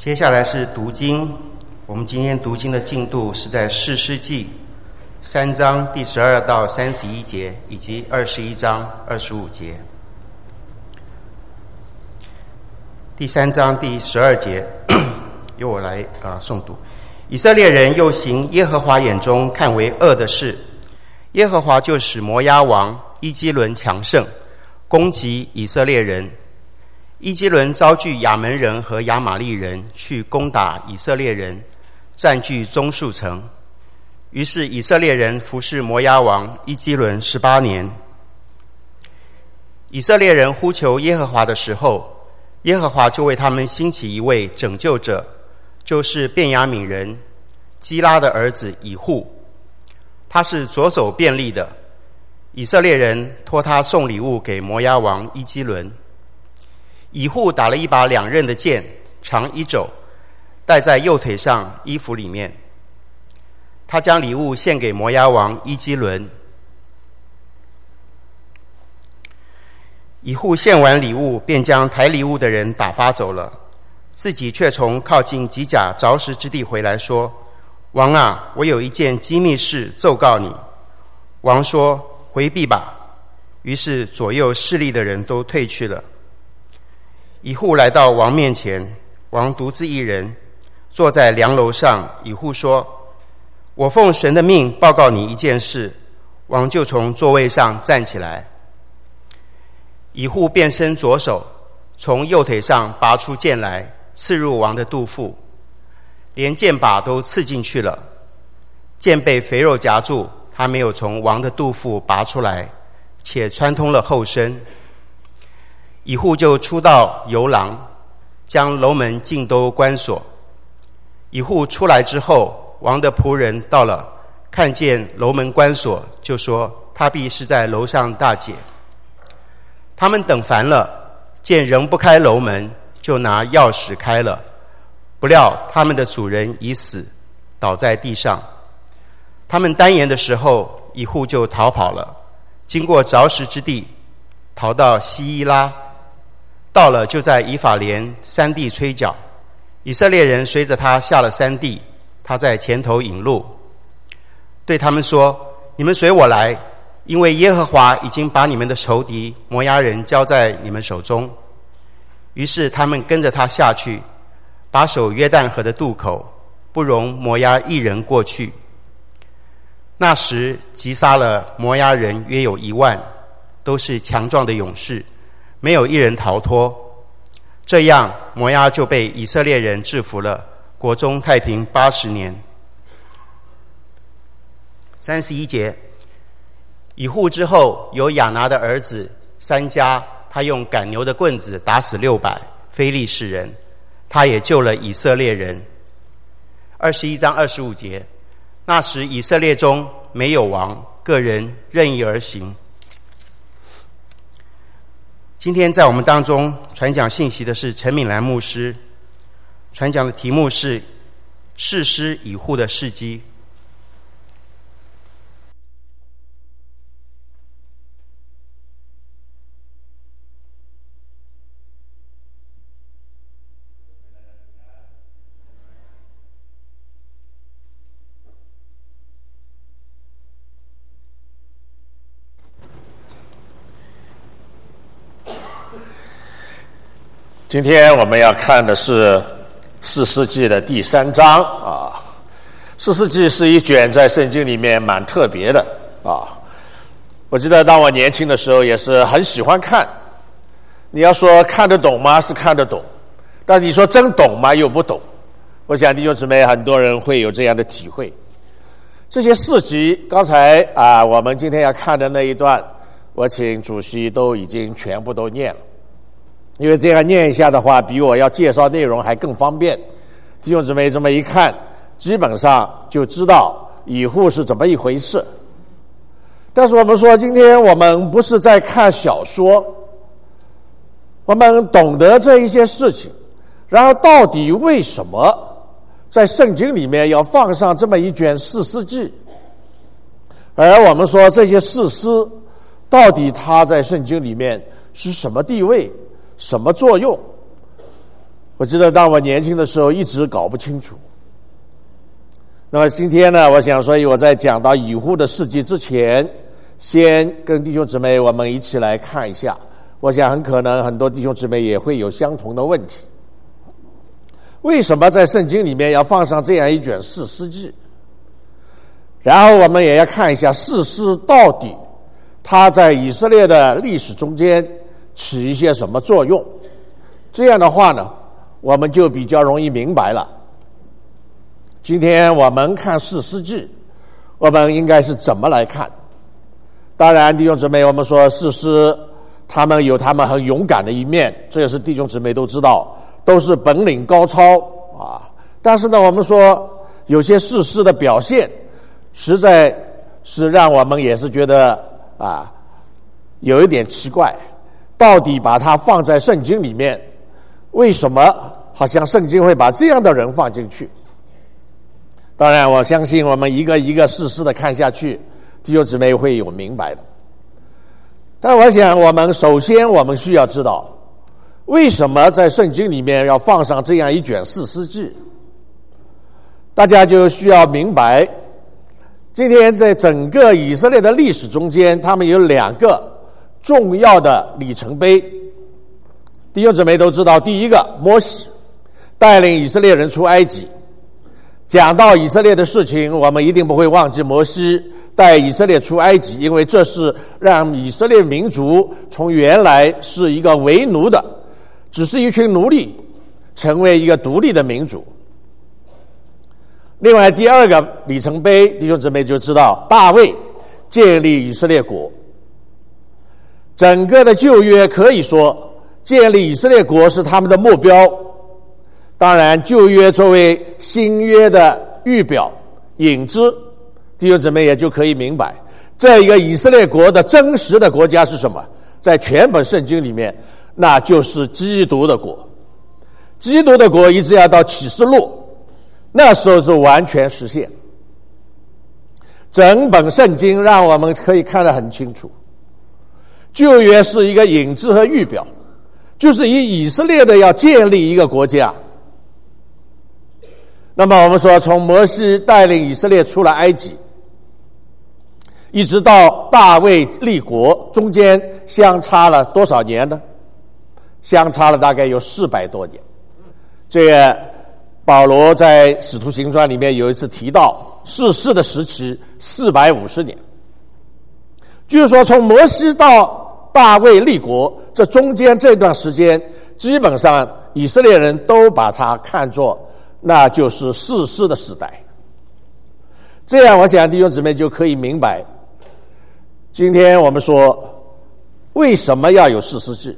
接下来是读经，我们今天读经的进度是在士师记3章第12到31节，以及21章25节。第3章第12节由我来诵读。以色列人又行耶和华眼中看为恶的事，耶和华就使摩押王伊基伦强盛，攻击以色列人。伊基伦招聚亚门人和亚玛利人去攻打以色列人，占据棕树城。于是以色列人服侍摩押王伊基伦18年。以色列人呼求耶和华的时候，耶和华就为他们兴起一位拯救者，就是便雅悯人基拉的儿子以户。他是左手便利的，以色列人托他送礼物给摩押王伊基伦。以户打了一把2刃的剑，长1肘，戴在右腿上衣服里面。他将礼物献给摩押王伊基伦。以户献完礼物，便将抬礼物的人打发走了，自己却从靠近吉甲凿石之地回来，说：王啊，我有一件机密事奏告你。王说：回避吧。于是左右势力的人都退去了。以户来到王面前，王独自一人坐在梁楼上。以户说：我奉神的命报告你一件事。王就从座位上站起来。以户便伸左手，从右腿上拔出剑来，刺入王的肚腹，连剑把都刺进去了。剑被肥肉夹住，他没有从王的肚腹拔出来，且穿通了后身。以户就出到游廊，将楼门尽都关锁。以户出来之后，王的仆人到了，看见楼门关锁，就说他必是在楼上大解。他们等烦了，见仍不开楼门，就拿钥匙开了。不料他们的主人已死，倒在地上。他们单言的时候，以户就逃跑了，经过凿石之地，逃到西伊拉。到了，就在以法莲山地吹角。以色列人随着他下了山地，他在前头引路，对他们说：你们随我来，因为耶和华已经把你们的仇敌摩押人交在你们手中。于是他们跟着他下去，把守约旦河的渡口，不容摩押一人过去。那时击杀了摩押人约有1万，都是强壮的勇士，没有一人逃脱。这样摩押就被以色列人制服了，国中太平80年。31节，以户之后有亚拿的儿子3加，他用赶牛的棍子打死600非利士人，他也救了以色列人。21章25节，那时以色列中没有王，个人任意而行。今天在我们当中传讲信息的是陈敏兰牧师，传讲的题目是士师以户的事迹。 今天我们要看的是士师记的第3章啊。士师记是一卷在圣经里面蛮特别的啊。我记得当我年轻的时候也是很喜欢看。你要说看得懂吗？是看得懂，但你说真懂吗？又不懂。我想弟兄姊妹很多人会有这样的体会。这些事迹刚才我们今天要看的那一段，我请主席都已经全部都念了。因为这样念一下的话，比我要介绍内容还更方便。弟兄姊妹这么一看，基本上就知道以户是怎么一回事。但是我们说，今天我们不是在看小说，我们懂得这一些事情，然后到底为什么在圣经里面要放上这么一卷士师记？而我们说这些士师到底他在圣经里面是什么地位？什么作用？ 我记得当我年轻的时候一直搞不清楚。那么今天呢，我想，所以我在讲到以户的事迹之前，先跟弟兄姊妹我们一起来看一下。我想很可能很多弟兄姊妹也会有相同的问题。为什么在圣经里面要放上这样一卷士师记？然后我们也要看一下士师到底它在以色列的历史中间起一些什么作用。这样的话呢，我们就比较容易明白了。今天我们看士师记，我们应该是怎么来看？当然弟兄姊妹，我们说士师他们有他们很勇敢的一面，这也是弟兄姊妹都知道，都是本领高超啊。但是呢，我们说有些士师的表现实在是让我们也是觉得有一点奇怪，到底把它放在圣经里面，为什么好像圣经会把这样的人放进去？当然我相信我们一个一个士师的看下去，弟兄姊妹会有明白的。但我想我们首先我们需要知道，为什么在圣经里面要放上这样一卷士师记？大家就需要明白，今天在整个以色列的历史中间，他们有两个重要的里程碑。弟兄姊妹都知道，第一个，摩西带领以色列人出埃及。讲到以色列的事情，我们一定不会忘记摩西带以色列出埃及，因为这是让以色列民族从原来是一个为奴的，只是一群奴隶，成为一个独立的民族。另外第二个里程碑，弟兄姊妹就知道，大卫建立以色列国。整个的旧约可以说建立以色列国是他们的目标。当然旧约作为新约的预表影子，弟兄姊妹也就可以明白，这一个以色列国的真实的国家是什么？在全本圣经里面，那就是基督的国。基督的国一直要到启示录，那时候是完全实现。整本圣经让我们可以看得很清楚，旧约是一个影子和预表，就是以色列的要建立一个国家。那么我们说，从摩西带领以色列出了埃及，一直到大卫立国，中间相差了多少年呢？相差了大概有400多年。这个保罗在使徒行传里面有一次提到，士师的时期450年，就是说从摩西到大卫立国，这中间这段时间，基本上以色列人都把它看作那就是士师的时代。这样我想弟兄姊妹就可以明白，今天我们说为什么要有士师记。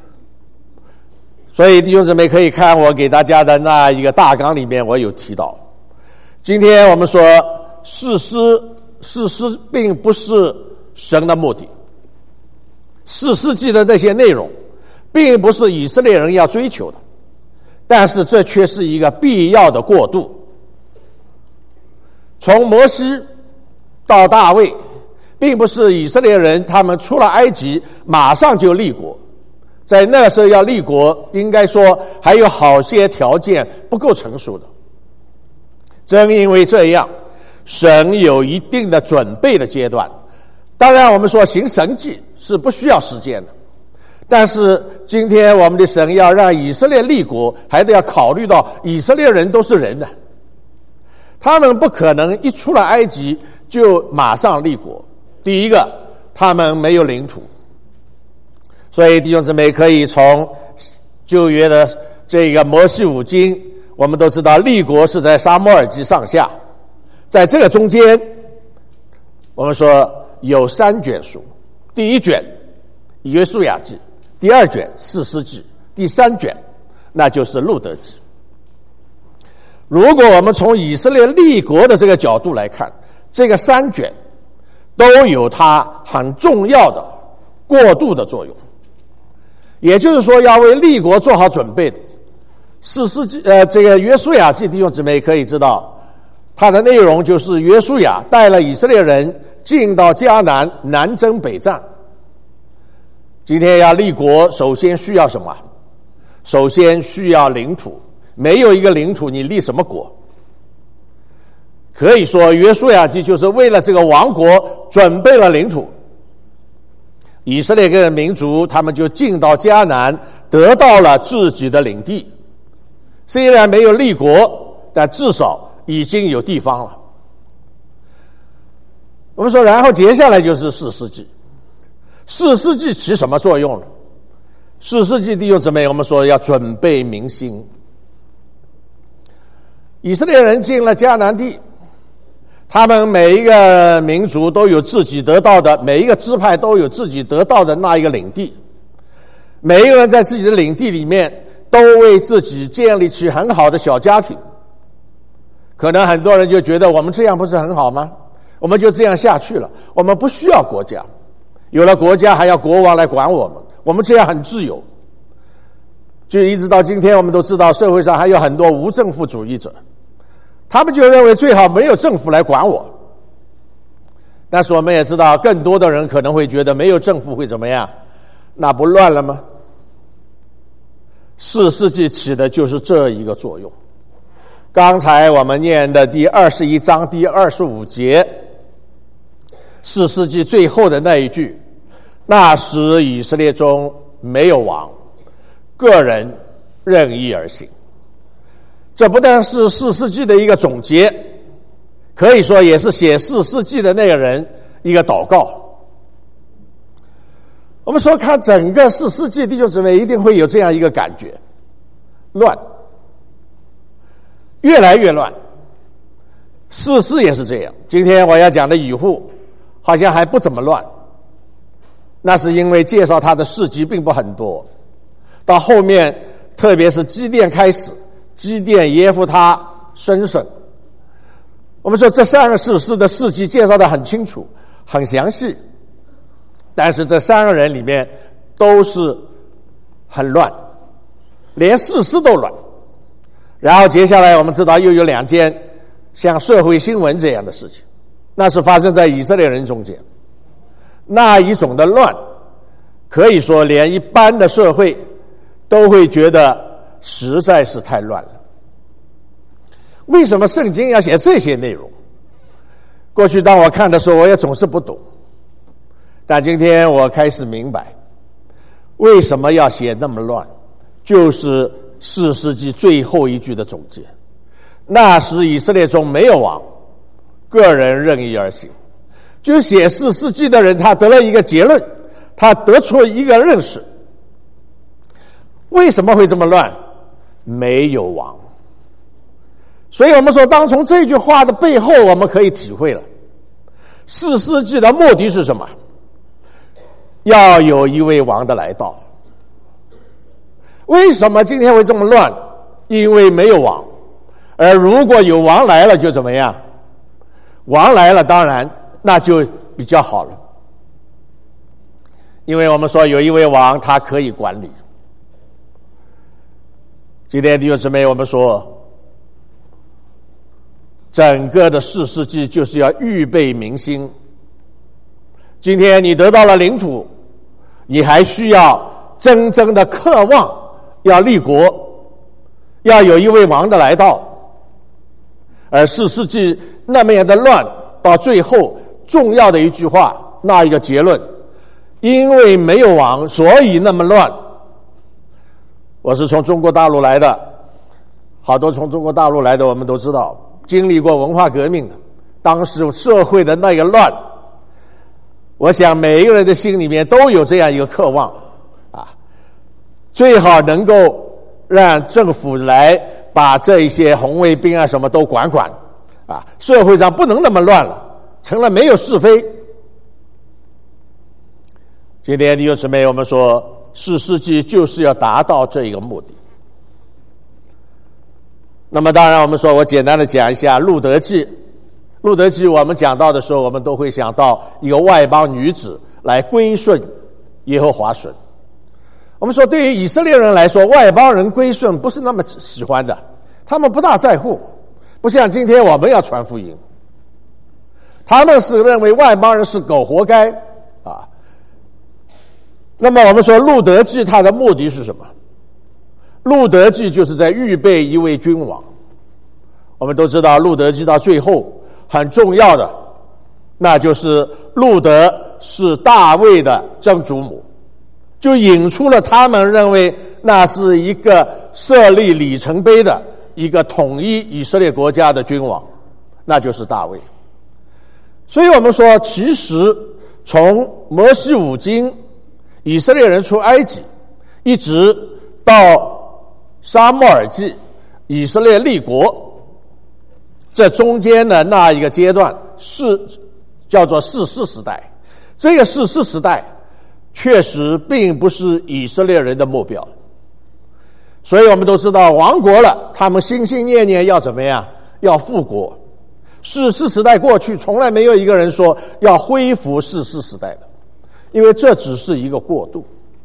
所以弟兄姊妹可以看我给大家的那一个大纲里面，我有提到，今天我们说士师并不是神的目的，士师记的那些内容并不是以色列人要追求的，但是这却是一个必要的过渡。从摩西到大卫，并不是以色列人他们出了埃及马上就立国，在那个时候要立国，应该说还有好些条件不够成熟的。正因为这样，神有一定的准备的阶段。当然我们说行神迹是不需要时间的，但是今天我们的神要让以色列立国，还得要考虑到以色列人都是人的，他们不可能一出了埃及就马上立国。第一个，他们没有领土，所以弟兄姊妹可以从旧约的这个摩西五经，我们都知道立国是在撒母耳记上下，在这个中间我们说有3卷书，第一卷以约书亚记，第2卷士师记，第3卷那就是路得记。如果我们从以色列立国的这个角度来看，这个3卷都有它很重要的过渡的作用，也就是说要为立国做好准备的。士师记这个约书亚记，弟兄姊妹可以知道，它的内容就是约书亚带了以色列人进到迦南，南征北战。今天要立国，首先需要什么？ 首先需要领土，没有一个领土，你立什么国？可以说，约书亚记就是为了这个王国准备了领土。以色列这个民族，他们就进到迦南，得到了自己的领地。虽然没有立国，但至少已经有地方了。我们说，然后接下来就是士师记。士师记起什么作用呢？士师记弟兄姊妹，我们说要准备民心。以色列人进了迦南地，他们每一个民族都有自己得到的，每一个支派都有自己得到的那一个领地。每一个人在自己的领地里面都为自己建立起很好的小家庭。可能很多人就觉得我们这样不是很好吗？我们就这样下去了，我们不需要国家，有了国家还要国王来管我们，我们这样很自由。就一直到今天，我们都知道社会上还有很多无政府主义者，他们就认为最好没有政府来管我。但是我们也知道，更多的人可能会觉得没有政府会怎么样？那不乱了吗？士师记起的就是这一个作用。刚才我们念的第21章第25节，士师记最后的那一句，那时以色列中没有王，个人任意而行。这不但是士师记的一个总结，可以说也是写士师记的那个人一个祷告。我们说看整个士师记，弟兄姊妹一定会有这样一个感觉，乱，越来越乱。士师也是这样。今天我要讲的以户好像还不怎么乱，那是因为介绍他的事迹并不很多，到后面特别是基甸开始，基甸、耶夫他、申胜，我们说这三个士师的事迹介绍得很清楚很详细，但是这三个人里面都是很乱，连士师都乱。然后接下来我们知道又有两件像社会新闻这样的事情，那是发生在以色列人中间。那一种的乱，可以说连一般的社会都会觉得实在是太乱了。为什么圣经要写这些内容？过去当我看的时候，我也总是不懂，但今天我开始明白，为什么要写那么乱，就是士师记最后一句的总结。那时以色列中没有王，个人任意而行。就写士师记的人，他得了一个结论，他得出了一个认识。为什么会这么乱？没有王。所以我们说，当从这句话的背后，我们可以体会了士师记的目的是什么？要有一位王的来到。为什么今天会这么乱？因为没有王。而如果有王来了，就怎么样？王来了，当然那就比较好了。因为我们说有一位王，他可以管理。今天弟兄姊妹，我们说整个的士师记就是要预备民心。今天你得到了领土，你还需要真正的渴望要立国，要有一位王的来到。而士师记那么样的乱，到最后重要的一句话，那一个结论，因为没有王，所以那么乱。我是从中国大陆来的，好多从中国大陆来的我们都知道，经历过文化革命的，当时社会的那个乱，我想每一个人的心里面都有这样一个渴望啊，最好能够让政府来把这一些红卫兵啊什么都管管啊，社会上不能那么乱了，成了没有是非。今天弟兄姊妹，我们说士师记就是要达到这一个目的。那么当然我们说，我简单的讲一下路德记。路德记我们讲到的时候，我们都会想到一个外邦女子来归顺耶和华神。我们说对于以色列人来说，外邦人归顺不是那么喜欢的，他们不大在乎，不像今天我们要传福音，他们是认为外邦人是狗活该啊。那么我们说路德记它的目的是什么？ 路德记就是在预备一位君王。我们都知道路德记到最后很重要的，那就是路德是大卫的曾祖母，就引出了他们认为那是一个设立里程碑的一个统一以色列国家的君王，那就是大卫。所以我们说，其实从摩西五经，以色列人出埃及，一直到撒母耳记，以色列立国，这中间的那一个阶段是叫做士师时代。这个士师时代确实并不是以色列人的目标，所以我们都知道亡国了，他们心心念念要怎么样？要复国。士师时代过去，从来没有一个人说要恢复士师时代的，因为这只是一个过渡。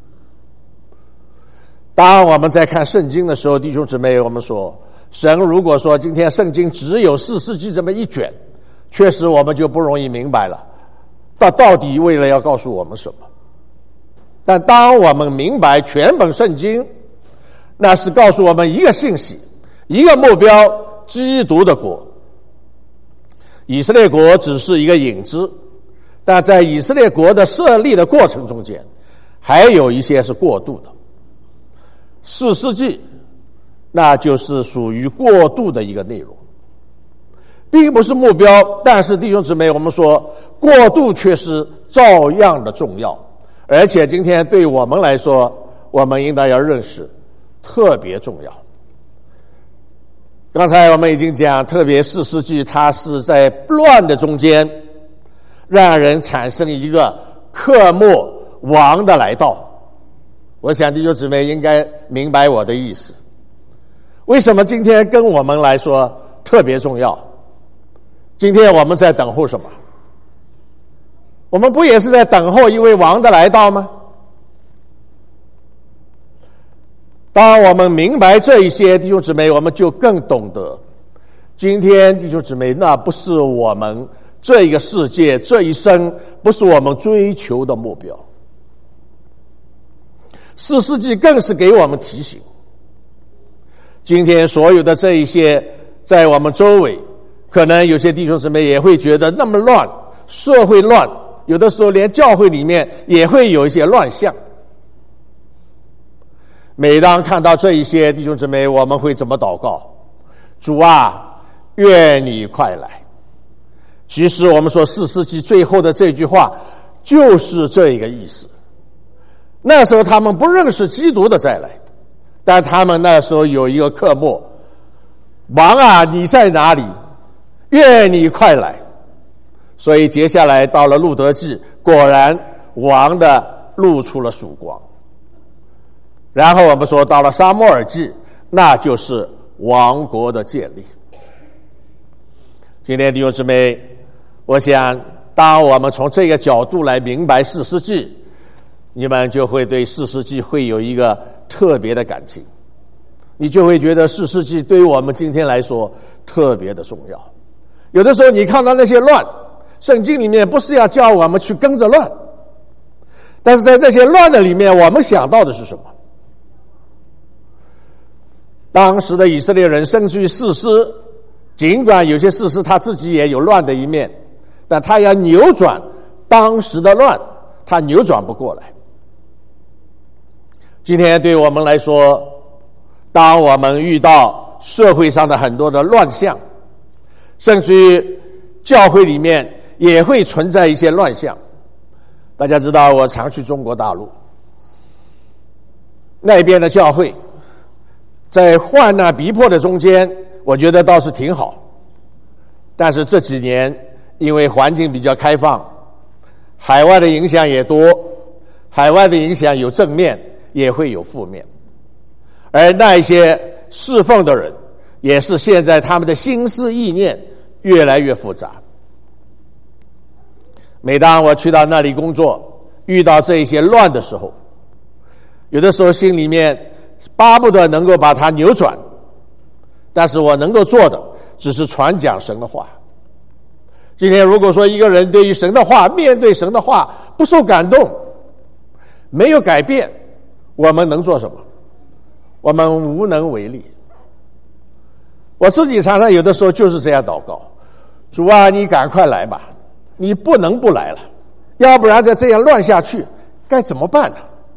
当我们在看圣经的时候，弟兄姊妹，我们说神如果说今天圣经只有4世纪这么一卷，确实我们就不容易明白了他到底为了要告诉我们什么。但当我们明白全本圣经，那是告诉我们一个信息，一个目标，基督的国。以色列国只是一个影子，但在以色列国的设立的过程中间，还有一些是过渡的。4世纪那就是属于过渡的一个内容，并不是目标。但是弟兄姊妹，我们说过渡却是照样的重要，而且今天对我们来说，我们应当要认识特别重要。刚才我们已经讲，特别4世纪它是在乱的中间让人产生一个刻没王的来到。我想弟兄姊妹应该明白我的意思。为什么今天跟我们来说特别重要？今天我们在等候什么？我们不也是在等候一位王的来到吗？当我们明白这一些，弟兄姊妹，我们就更懂得，今天弟兄姊妹，那不是我们这一个世界这一生，不是我们追求的目标。4世纪更是给我们提醒，今天所有的这一些在我们周围，可能有些弟兄姊妹也会觉得那么乱，社会乱，有的时候连教会里面也会有一些乱象。每当看到这一些，弟兄姊妹，我们会怎么祷告？主啊，愿你快来。其实我们说4世纪最后的这句话就是这一个意思。那时候他们不认识基督的再来，但他们那时候有一个刻没，王啊，你在哪里？愿你快来。所以接下来到了路德记，果然王的露出了曙光。然后我们说到了撒母耳记，那就是王国的建立。今天弟兄姊妹，我想当我们从这个角度来明白4世纪，你们就会对4世纪会有一个特别的感情，你就会觉得4世纪对于我们今天来说特别的重要。有的时候你看到那些乱，圣经里面不是要叫我们去跟着乱，但是在那些乱的里面，我们想到的是什么？当时的以色列人甚至于士师，尽管有些士师他自己也有乱的一面，但他要扭转当时的乱，他扭转不过来。今天对我们来说，当我们遇到社会上的很多的乱象，甚至于教会里面也会存在一些乱象。大家知道我常去中国大陆，那边的教会在患难逼迫的中间，我觉得倒是挺好。但是这几年因为环境比较开放，海外的影响也多，海外的影响有正面也会有负面，而那一些侍奉的人也是现在他们的心思意念越来越复杂。每当我去到那里工作，遇到这一些乱的时候，有的时候心里面巴不得能够把它扭转，但是我能够做的只是传讲神的话。今天如果说一个人对于神的话，面对神的话不受感动，没有改变，我们能做什么？ 我们无能为力。我自己常常有的时候就是这样祷告：主啊，你赶快来吧，你不能不来了，要不然再这样乱下去该怎么办呢？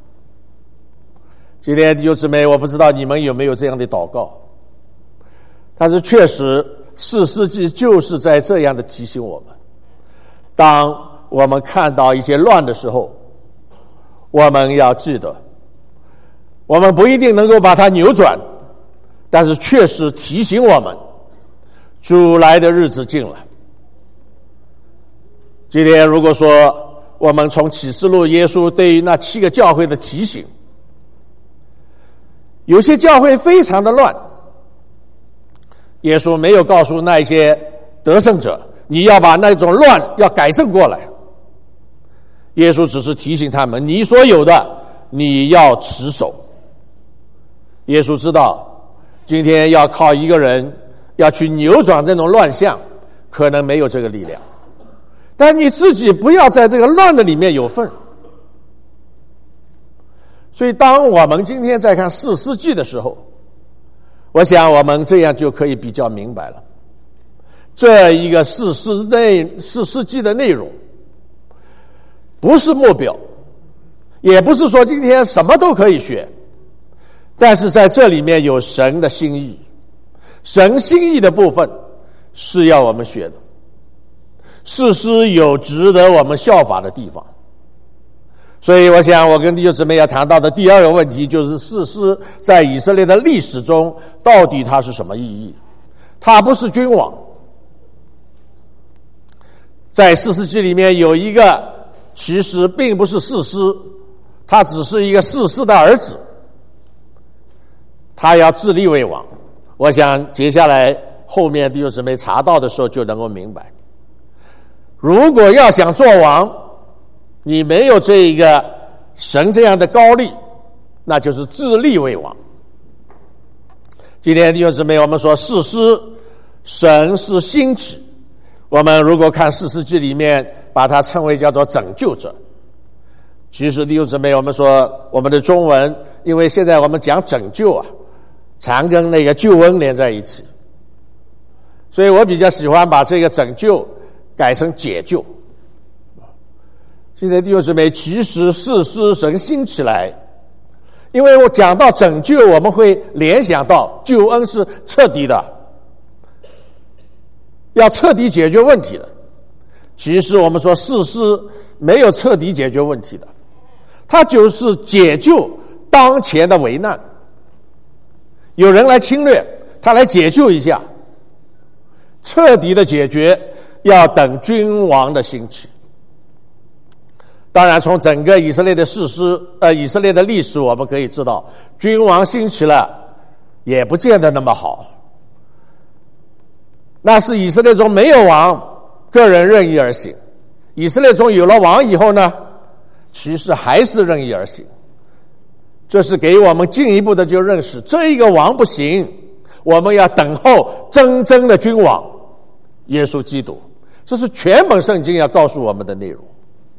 今天弟兄姊妹，我不知道你们有没有这样的祷告，但是确实4世纪就是在这样的提醒我们，当我们看到一些乱的时候，我们要记得，我们不一定能够把它扭转，但是确实提醒我们，主来的日子近了。今天如果说我们从启示录耶稣对于那7个教会的提醒，有些教会非常的乱，耶稣没有告诉那些得胜者，你要把那种乱要改正过来。耶稣只是提醒他们，你所有的你要持守。耶稣知道今天要靠一个人要去扭转这种乱象，可能没有这个力量，但你自己不要在这个乱的里面有份。所以当我们今天在看4世纪的时候，我想我们这样就可以比较明白了，这一个4世纪的内容不是目标，也不是说今天什么都可以学，但是在这里面有神的心意，神心意的部分是要我们学的。士师有值得我们效法的地方，所以我想我跟弟兄姊妹要谈到的第2个问题，就是士师在以色列的历史中到底它是什么意义。它不是君王，在4世纪里面有一个其实并不是士师，他只是一个士师的儿子，他要自立为王。我想接下来后面弟兄姊妹查到的时候就能够明白，如果要想做王，你没有这一个神这样的高力，那就是自立为王。今天弟兄姊妹，我们说士师神是兴起，我们如果看4世纪里面把它称为叫做拯救者。其实弟兄姊妹，我们说我们的中文，因为现在我们讲拯救啊，常跟那个救恩连在一起，所以我比较喜欢把这个拯救改成解救。现在弟兄姊妹，其实士师神兴起来，因为我讲到拯救，我们会联想到救恩是彻底的，要彻底解决问题的。其实我们说士师没有彻底解决问题的，他就是解救当前的危难。有人来侵略，他来解救一下，彻底的解决要等君王的兴起。当然从整个以色列的以色列的历史我们可以知道，君王兴起了也不见得那么好，那是以色列中没有王，个人任意而行。以色列中有了王以后呢，其实还是任意而行。这是给我们进一步的就认识，这一个王不行，我们要等候真正的君王耶稣基督。这是全本圣经要告诉我们的内容。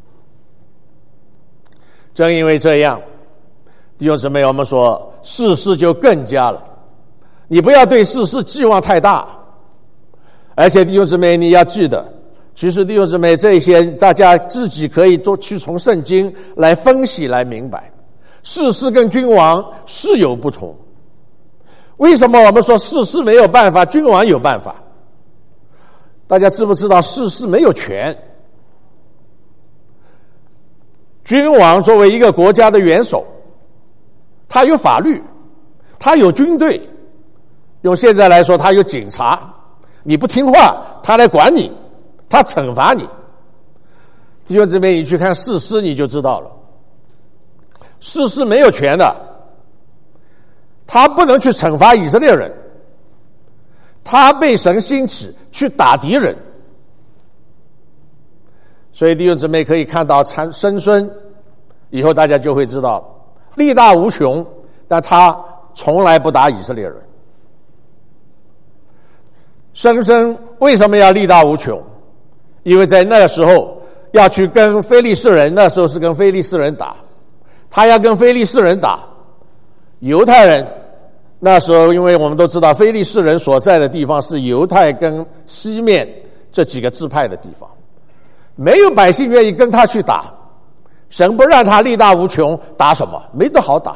正因为这样，弟兄姊妹，我们说士师就更加了，你不要对士师寄望太大。而且弟兄姊妹，你要记得，其实弟兄姊妹，这些大家自己可以多去从圣经来分析来明白，士师跟君王是有不同。为什么我们说士师没有办法，君王有办法？大家知不知道士师没有权？君王作为一个国家的元首，他有法律，他有军队，用现在来说他有警察，你不听话他来管你，他惩罚你。弟兄姊妹，你去看士师你就知道了，士师没有权的，他不能去惩罚以色列人，他被神兴起去打敌人。所以弟兄姊妹可以看到参孙以后，大家就会知道力大无穷，但他从来不打以色列人。参孙为什么要力大无穷？因为在那个时候要去跟非利士人，那时候是跟非利士人打，他要跟非利士人打，犹太人那时候因为我们都知道非利士人所在的地方是犹太跟西面这几个支派的地方，没有百姓愿意跟他去打，神不让他力大无穷，打什么？没得好打。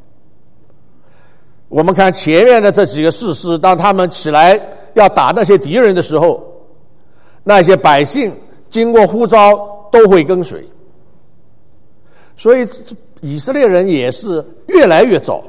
我们看前面的这几个士师，当他们起来要打那些敌人的时候，那些百姓经过呼召都会跟随，所以以色列人也是越来越早。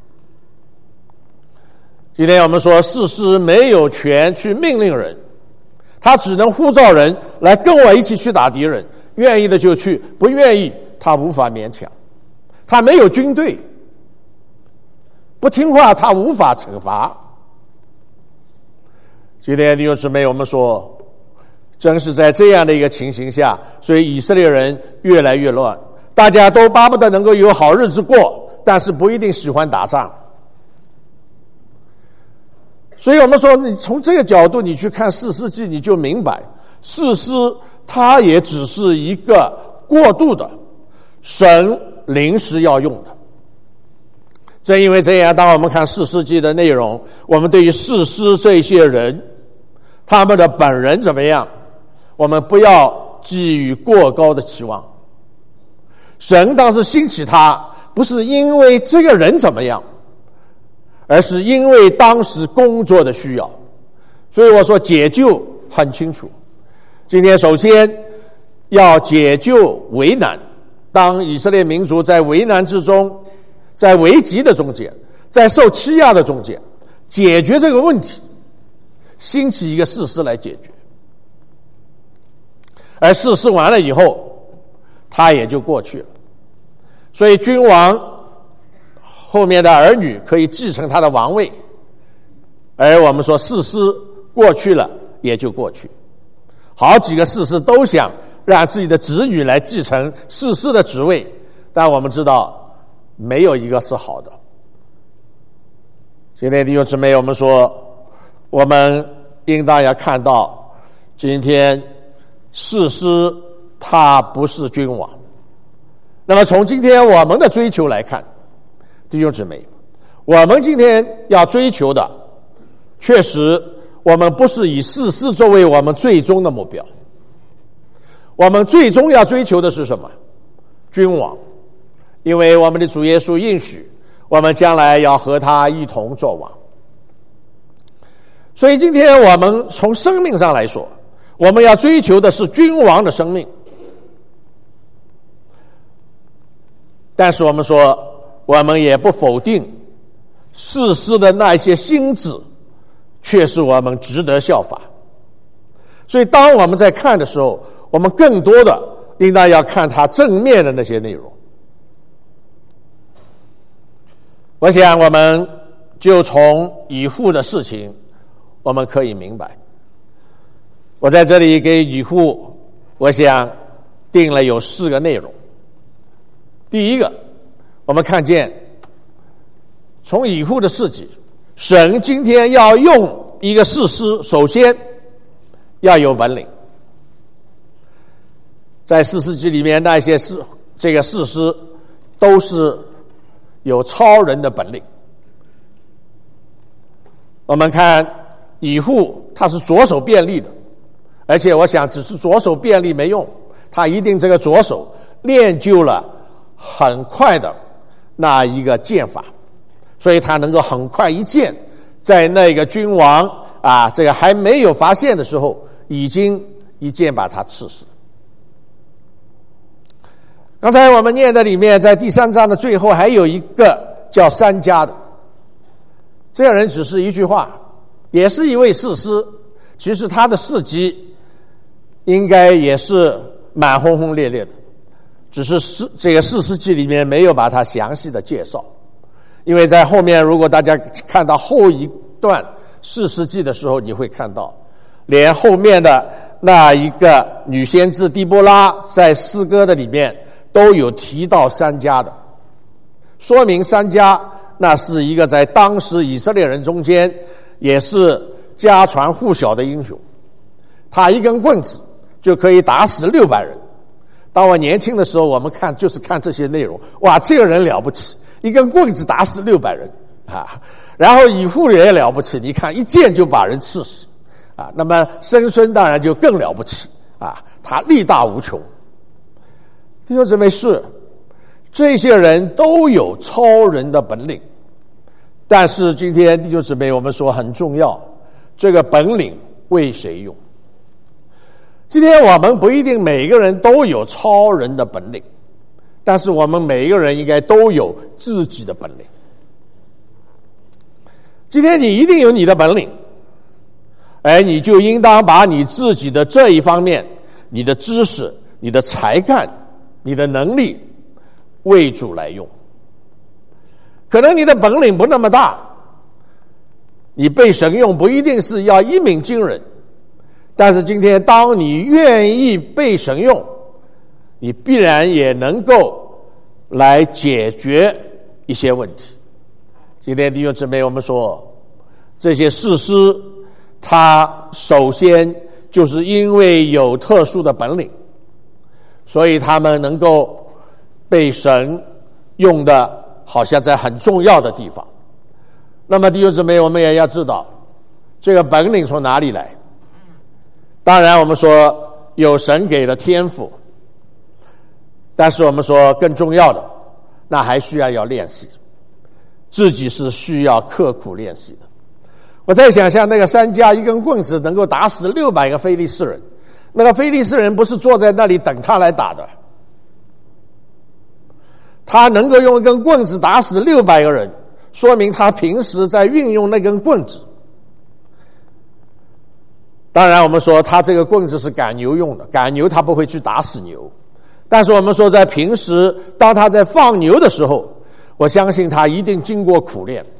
今天我们说士师没有权去命令人，他只能呼召人来跟我一起去打敌人，愿意的就去，不愿意他无法勉强。他没有军队，不听话他无法惩罚。今天弟兄姊妹，我们说正是在这样的一个情形下，所以以色列人越来越乱，大家都巴不得能够有好日子过，但是不一定喜欢打仗。所以我们说你从这个角度你去看士师记，你就明白士师它也只是一个过渡的，神临时要用的。正因为这样，当我们看士师记的内容，我们对于士师这些人他们的本人怎么样，我们不要寄予过高的期望。神当时兴起他，不是因为这个人怎么样，而是因为当时工作的需要。所以我说解救很清楚，今天首先要解救为难。当以色列民族在为难之中，在危急的中间，在受欺压的中间，解决这个问题，兴起一个士师来解决。而士师完了以后，他也就过去了。所以君王后面的儿女可以继承他的王位，而我们说士师过去了也就过去。好几个士师都想让自己的子女来继承士师的职位，但我们知道没有一个是好的。今天弟兄姊妹，我们说我们应当要看到，今天士师他不是君王。那么从今天我们的追求来看，弟兄姊妹，我们今天要追求的，确实我们不是以士师作为我们最终的目标。我们最终要追求的是什么？君王。因为我们的主耶稣应许我们将来要和他一同作王。所以今天我们从生命上来说，我们要追求的是君王的生命。但是我们说，我们也不否定士师的那一些心志却是我们值得效法。所以当我们在看的时候，我们更多的应当要看他正面的那些内容。我想我们就从以户的事情我们可以明白。我在这里给以户我想定了有4个内容。第一个，我们看见从以户的事迹，神今天要用一个士师，首先要有本领。在士师记里面，那些这个士师都是有超人的本领。我们看以户，他是左手便利的，而且我想只是左手便利没用，他一定这个左手练就了很快的那一个剑法，所以他能够很快一剑，在那个君王这个还没有发现的时候，已经一剑把他刺死。刚才我们念的里面，在第3章的最后还有一个叫三家的，这个人只是一句话，也是一位士师，其实他的事迹应该也是蛮轰轰烈烈的，只是这个士师记里面没有把他详细的介绍。因为在后面如果大家看到后一段士师记的时候，你会看到连后面的那一个女先知狄波拉在诗歌的里面都有提到三家的，说明三家那是一个在当时以色列人中间也是家传户晓的英雄，他一根棍子就可以打死600人。当我年轻的时候，我们看就是看这些内容，哇，这个人了不起，一根棍子打死600人然后以弗也了不起，你看一剑就把人刺死那么参孙当然就更了不起他力大无穷。弟兄姊妹，是这些人都有超人的本领，但是今天弟兄姊妹，我们说很重要，这个本领为谁用？今天我们不一定每个人都有超人的本领，但是我们每一个人应该都有自己的本领。今天你一定有你的本领，而你就应当把你自己的这一方面，你的知识、你的才干、你的能力为主来用。可能你的本领不那么大，你被神用不一定是要一鸣惊人，但是今天当你愿意被神用，你必然也能够来解决一些问题。今天弟兄姊妹，我们说这些士师他首先就是因为有特殊的本领，所以他们能够被神用的好像在很重要的地方。那么弟兄姊妹，我们也要知道这个本领从哪里来。当然我们说有神给的天赋，但是我们说更重要的，那还需要练习，自己是需要刻苦练习的。我再想象那个3家一根棍子能够打死600个非利士人，那个非利士人不是坐在那里等他来打的，他能够用一根棍子打死600个人，说明他平时在运用那根棍子。当然我们说他这个棍子是赶牛用的，赶牛他不会去打死牛，但是我们说在平时当他在放牛的时候，我相信他一定经过苦练。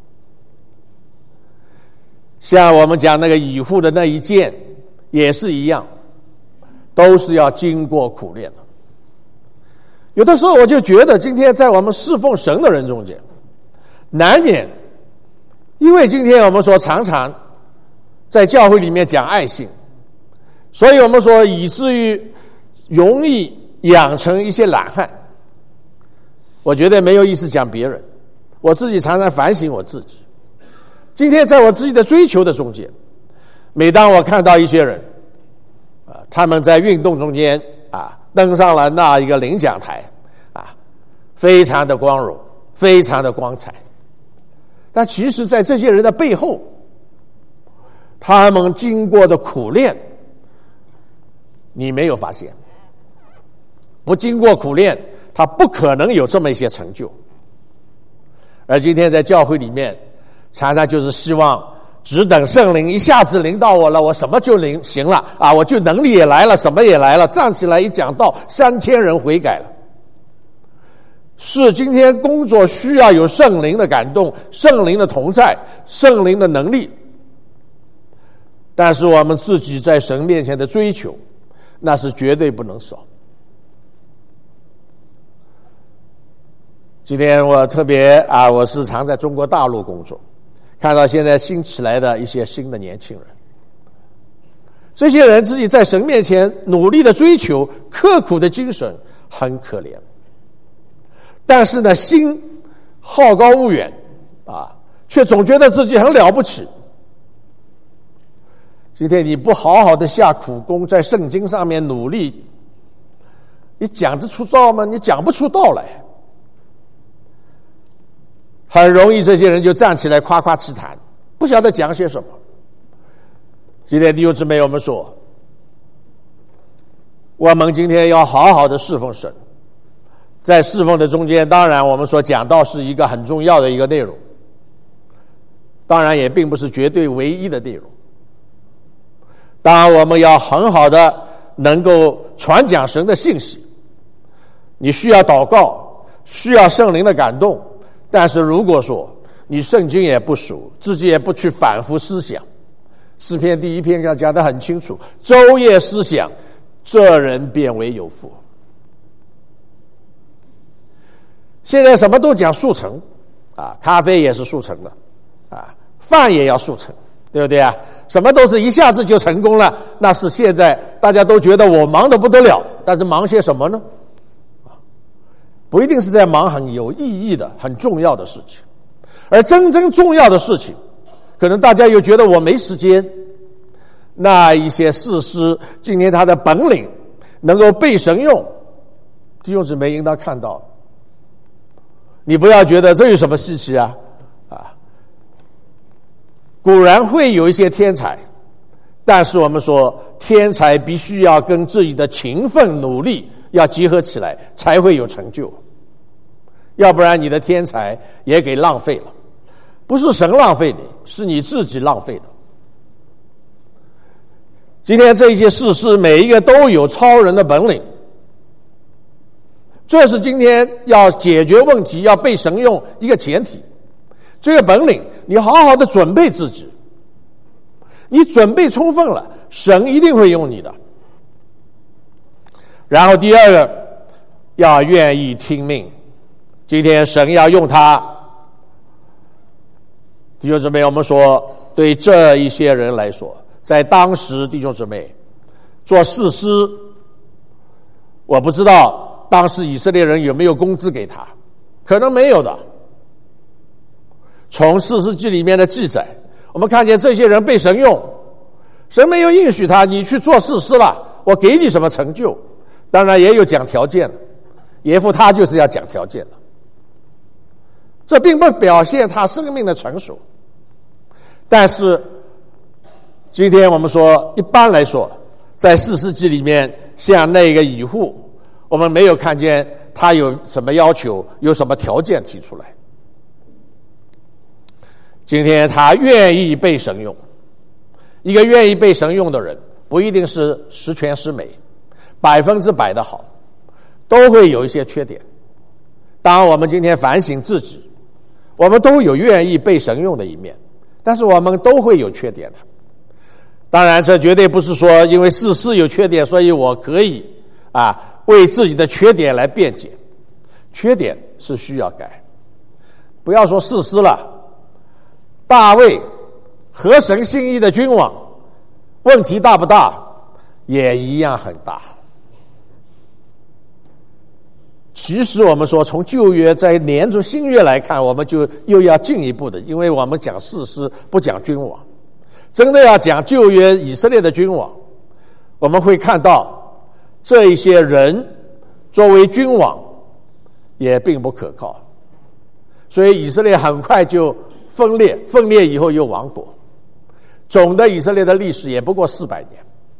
像我们讲那个以弗的那一剑也是一样，都是要经过苦练的。有的时候我就觉得今天在我们侍奉神的人中间，难免因为今天我们说常常在教会里面讲爱心，所以我们说以至于容易养成一些懒汉。我觉得没有意思讲别人，我自己常常反省我自己。今天在我自己的追求的中间，每当我看到一些人他们在运动中间登上了那一个领奖台非常的光荣，非常的光彩，但其实在这些人的背后，他们经过的苦练你没有发现，不经过苦练他不可能有这么一些成就。而今天在教会里面常常就是希望只等圣灵一下子临到我了，我什么就行了我就能力也来了，什么也来了，站起来一讲道3000人悔改了。是今天工作需要有圣灵的感动，圣灵的同在，圣灵的能力，但是我们自己在神面前的追求那是绝对不能少。今天我特别我是常在中国大陆工作，看到现在新起来的一些新的年轻人，这些人自己在神面前努力的追求，刻苦的精神很可怜，但是呢心好高骛远却总觉得自己很了不起。今天你不好好的下苦功，在圣经上面努力，你讲得出道吗？你讲不出道来。很容易这些人就站起来夸夸其谈，不晓得讲些什么。今天弟兄姊妹，我们说我们今天要好好的侍奉神，在侍奉的中间，当然我们说讲道是一个很重要的一个内容，当然也并不是绝对唯一的内容。当然我们要很好的能够传讲神的信息，你需要祷告，需要圣灵的感动，但是如果说你圣经也不熟，自己也不去反复思想，诗篇第1篇讲得很清楚，昼夜思想，这人便为有福。现在什么都讲速成咖啡也是速成的饭也要速成，对不对什么都是一下子就成功了，那是现在大家都觉得我忙得不得了，但是忙些什么呢？不一定是在忙很有意义的很重要的事情。 而真正重要的事情，可能大家又觉得我没时间。那一些士师今天他的本领能够被神用，弟兄姊妹应当看到。你不要觉得这有什么稀奇啊！固然会有一些天才，但是我们说天才必须要跟自己的勤奋努力要结合起来，才会有成就。要不然你的天才也给浪费了，不是神浪费你，是你自己浪费的。今天这些士师每一个都有超人的本领，这是今天要解决问题要被神用一个前提。这个本领你好好的准备自己，你准备充分了，神一定会用你的。然后第二个，要愿意听命。今天神要用他，弟兄姊妹，我们说对这一些人来说，在当时弟兄姊妹做士师，我不知道当时以色列人有没有工资给他，可能没有的。从士师记里面的记载，我们看见这些人被神用，神没有应许他你去做士师了，我给你什么成就，当然也有讲条件的，耶夫他就是要讲条件的，这并不表现他生命的成熟。但是今天我们说一般来说，在士师记里面，像那个以户，我们没有看见他有什么要求，有什么条件提出来。今天他愿意被神用，一个愿意被神用的人不一定是十全十美100%的好，都会有一些缺点。当我们今天反省自己，我们都有愿意被神用的一面，但是我们都会有缺点的。当然这绝对不是说因为士师有缺点，所以我可以为自己的缺点来辩解，缺点是需要改。不要说士师了，大卫合神心意的君王，问题大不大？也一样很大。其实我们说从旧约在连着新约来看，我们就又要进一步的，因为我们讲士师不讲君王，真的要讲旧约以色列的君王，我们会看到这一些人作为君王也并不可靠，所以以色列很快就分裂以后又亡国，总的以色列的历史也不过400年。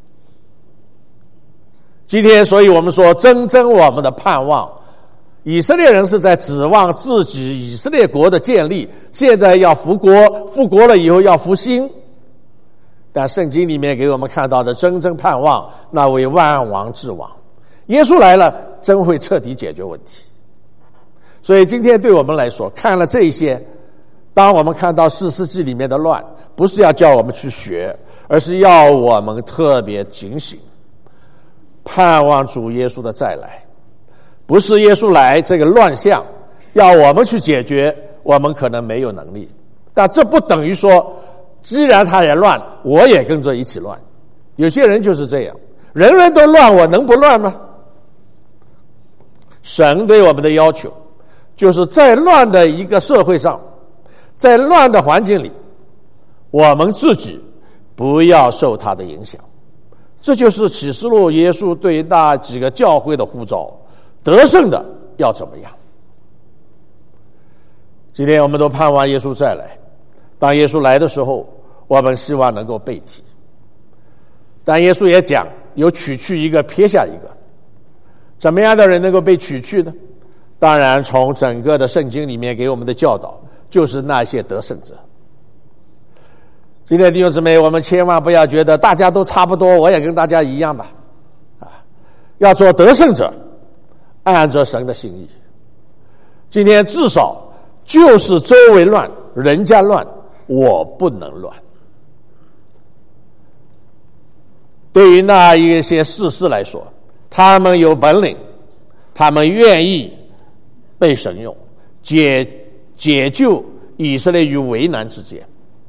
今天所以我们说真正我们的盼望，以色列人是在指望自己以色列国的建立，现在要复国了以后要复兴，但圣经里面给我们看到的真正盼望，那为万王之王，耶稣来了真会彻底解决问题。所以今天对我们来说，看了这一些，当我们看到士师记里面的乱，不是要叫我们去学，而是要我们特别警醒，盼望主耶稣的再来。不是耶稣来这个乱象要我们去解决，我们可能没有能力，但这不等于说既然他也乱，我也跟着一起乱。有些人就是这样，人人都乱，我能不乱吗？神对我们的要求就是在乱的一个社会上，在乱的环境里，我们自己不要受他的影响。这就是启示录耶稣对那几个教会的呼召，得胜的要怎么样。今天我们都盼望耶稣再来，当耶稣来的时候，我们希望能够被提，但耶稣也讲有取去一个撇下一个，怎么样的人能够被取去呢？当然从整个的圣经里面给我们的教导，就是那些得胜者。今天弟兄姊妹，我们千万不要觉得大家都差不多，我也跟大家一样吧，要做得胜者，按着神的心意。今天至少就是周围乱，人家乱，我不能乱。对于那一些士师来说，他们有本领，他们愿意被神用，解救以色列于为难之间。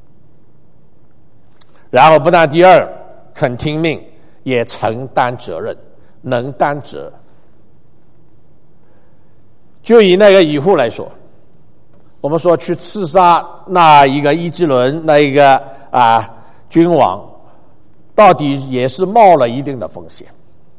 然后不但第二肯听命，也承担责任，能担责。就以那个以户来说， 我们说去刺杀那一个伊基伦那一个君王，到底也是冒了一定的风险。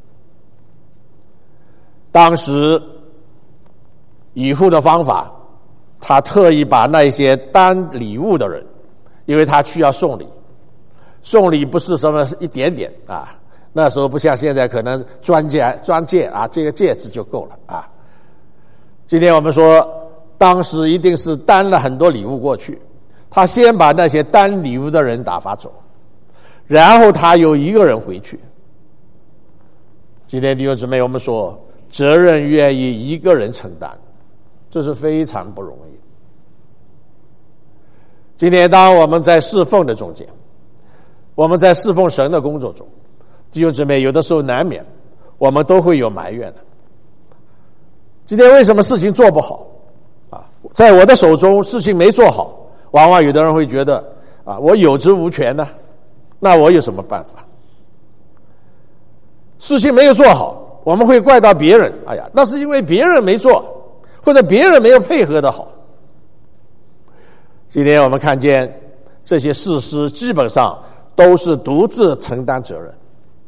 当时以户的方法，他特意把那些担礼物的人，因为他需要送礼，送礼不是什么一点点啊，那时候不像现在可能专戒这个戒指就够了啊。今天我们说当时一定是担了很多礼物过去，他先把那些担礼物的人打发走，然后他有一个人回去。今天弟兄姊妹，我们说责任愿意一个人承担，这是非常不容易。今天当我们在侍奉的中间，我们在侍奉神的工作中，弟兄姊妹，有的时候难免我们都会有埋怨的。今天为什么事情做不好啊？在我的手中事情没做好，往往有的人会觉得我有职无权呢，那我有什么办法？事情没有做好，我们会怪到别人，那是因为别人没做，或者别人没有配合的好。今天我们看见这些士师基本上都是独自承担责任。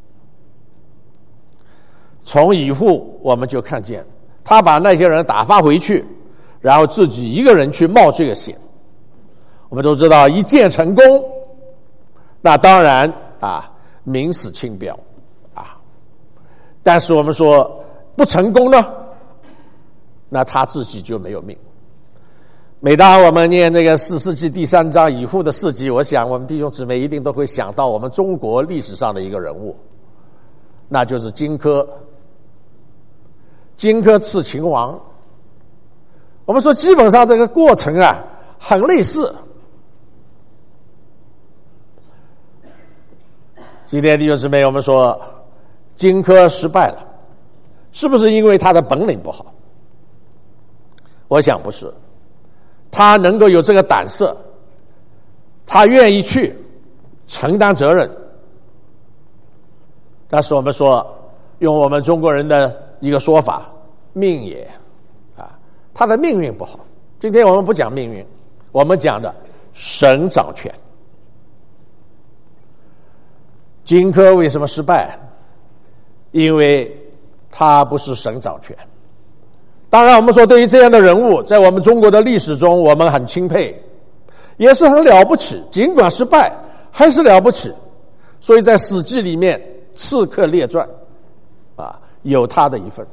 从以户我们就看见他把那些人打发回去，然后自己一个人去冒这个险。我们都知道一箭成功，那当然名死青标但是我们说不成功呢，那他自己就没有命。每当我们念那个士师记第3章以户的事迹，我想我们弟兄姊妹一定都会想到我们中国历史上的一个人物，那就是荆轲。荆轲刺秦王，我们说基本上这个过程很类似。今天弟兄姊妹，我们说荆轲失败了，是不是因为他的本领不好？我想不是，他能够有这个胆色，他愿意去承担责任。但是我们说用我们中国人的一个说法，命也他的命运不好。今天我们不讲命运，我们讲的神掌权。荆轲为什么失败？因为他不是神掌权。当然我们说对于这样的人物，在我们中国的历史中我们很钦佩，也是很了不起，尽管失败还是了不起。所以在史记里面刺客列传有他的一份。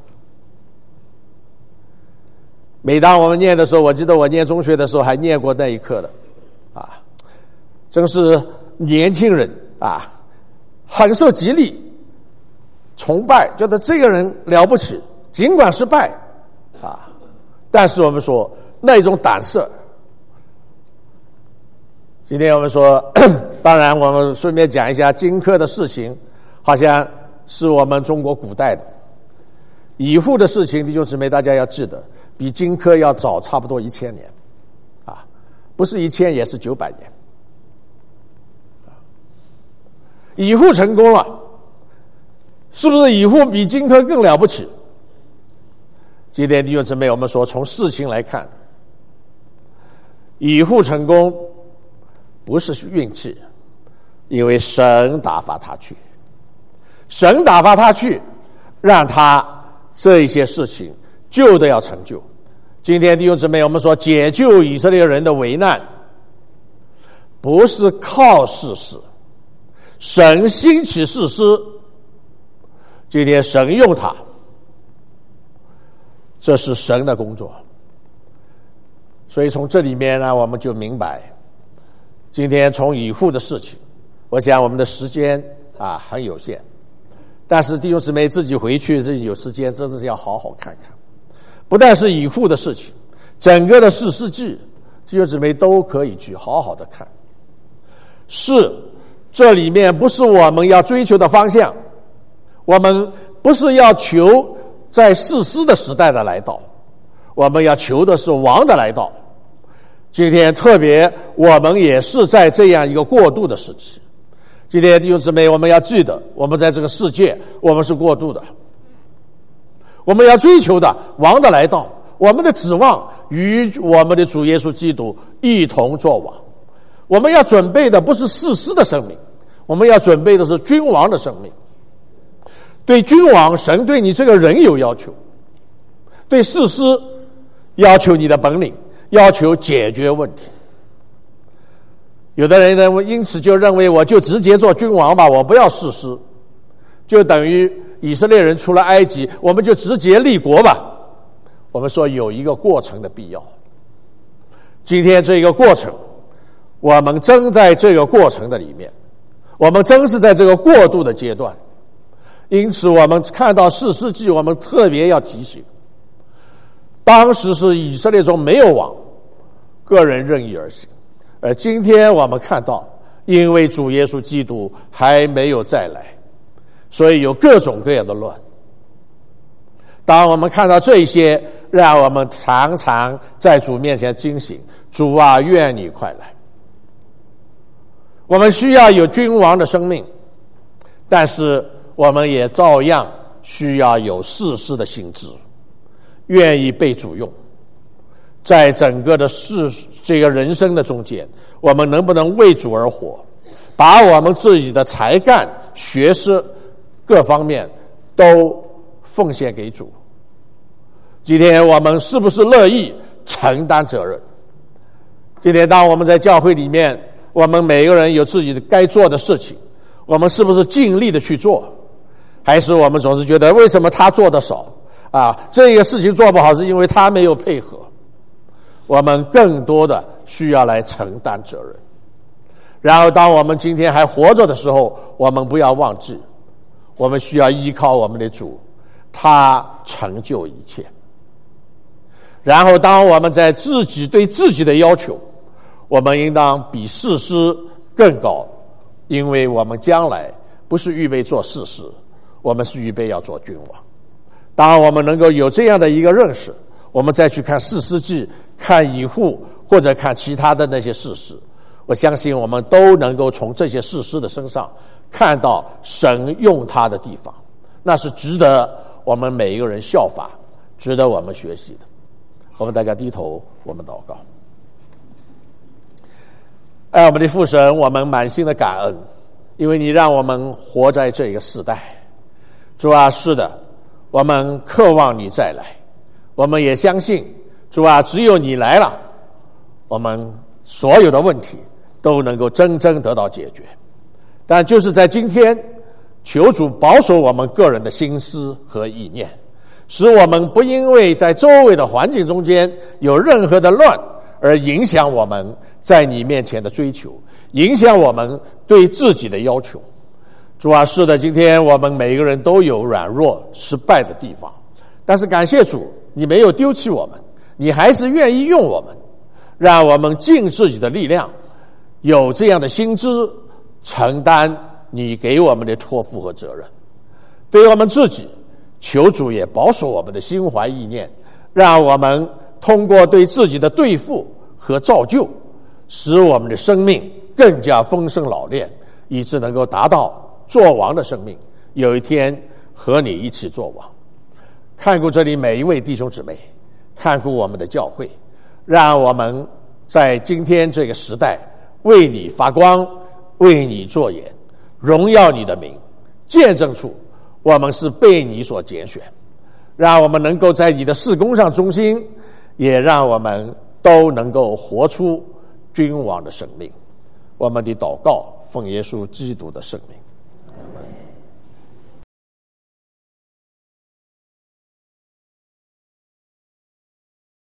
每当我们念的时候，我记得我念中学的时候还念过那一课的真是年轻人很受激励崇拜，觉得这个人了不起，尽管失败但是我们说那种胆色。今天我们说当然我们顺便讲一下荆轲的事情，好像是我们中国古代的。以户的事情弟兄姊妹大家要记得，比荆轲要早差不多1000年不是1000也是900年。以户成功了，是不是以户比荆轲更了不起？今天弟兄姊妹，我们说从事情来看，以户成功不是运气，因为神打发他去，神打发他去，让他这一些事情就得要成就。今天弟兄姊妹，我们说解救以色列人的危难不是靠士师，神兴起士师，今天神用他，这是神的工作。所以从这里面呢，我们就明白，今天从以户的事情，我想我们的时间很有限，但是弟兄姊妹自己回去自己有时间，真的是要好好看看。不但是以户的事情，整个的士师记，弟兄姊妹都可以去好好的看。是这里面不是我们要追求的方向，我们不是要求在士师的时代的来到，我们要求的是王的来到。今天特别我们也是在这样一个过渡的时期。今天弟兄姊妹，我们要记得，我们在这个世界我们是过渡的，我们要追求的王的来到， 我们的指望与我们的主耶稣基督一同作王。我们要准备的不是士师的生命，我们要准备的是君王的生命。对君王，神对你这个人有要求；对士师，要求你的本领，要求解决问题。有的人呢，因此就认为我就直接做君王吧，我不要士师，就等于以色列人出了埃及，我们就直接立国吧。我们说有一个过程的必要。今天这个过程，我们正在这个过程的里面，我们正是在这个过渡的阶段。因此我们看到士师记，我们特别要提醒，当时是以色列中没有王，个人任意而行。而今天我们看到，因为主耶稣基督还没有再来，所以有各种各样的乱。当我们看到这些，让我们常常在主面前警醒，主啊，愿你快来。我们需要有君王的生命，但是我们也照样需要有士师的心智，愿意被主用。在整个的这个人生的中间，我们能不能为主而活，把我们自己的才干、学识各方面都奉献给主？今天我们是不是乐意承担责任？今天当我们在教会里面，我们每个人有自己的该做的事情，我们是不是尽力的去做？还是我们总是觉得为什么他做的少啊？这个事情做不好是因为他没有配合。我们更多的需要来承担责任。然后当我们今天还活着的时候，我们不要忘记，我们需要依靠我们的主，他成就一切。然后当我们在自己对自己的要求，我们应当比士师更高，因为我们将来不是预备做士师，我们是预备要做君王。当我们能够有这样的一个认识，我们再去看士师记，看以户，或者看其他的那些士师，我相信我们都能够从这些士师的身上看到神用他的地方，那是值得我们每一个人效法，值得我们学习的。我们大家低头，我们祷告。爱我们的父神，我们满心的感恩，因为你让我们活在这个时代。主啊，是的，我们渴望你再来，我们也相信，主啊，只有你来了，我们所有的问题都能够真正得到解决。但就是在今天，求主保守我们个人的心思和意念，使我们不因为在周围的环境中间有任何的乱，而影响我们在你面前的追求，影响我们对自己的要求。主啊，是的，今天我们每一个人都有软弱失败的地方，但是感谢主，你没有丢弃我们，你还是愿意用我们，让我们尽自己的力量，有这样的心智，承担你给我们的托付和责任。对于我们自己，求主也保守我们的心怀意念，让我们通过对自己的对付和造就，使我们的生命更加丰盛老练，以致能够达到做王的生命，有一天和你一起做王。看顾这里每一位弟兄姊妹，看顾我们的教会，让我们在今天这个时代为你发光，为你作盐，荣耀你的名，见证出我们是被你所拣选，让我们能够在你的事工上忠心，也让我们都能够活出君王的生命。我们的祷告奉耶稣基督的圣名。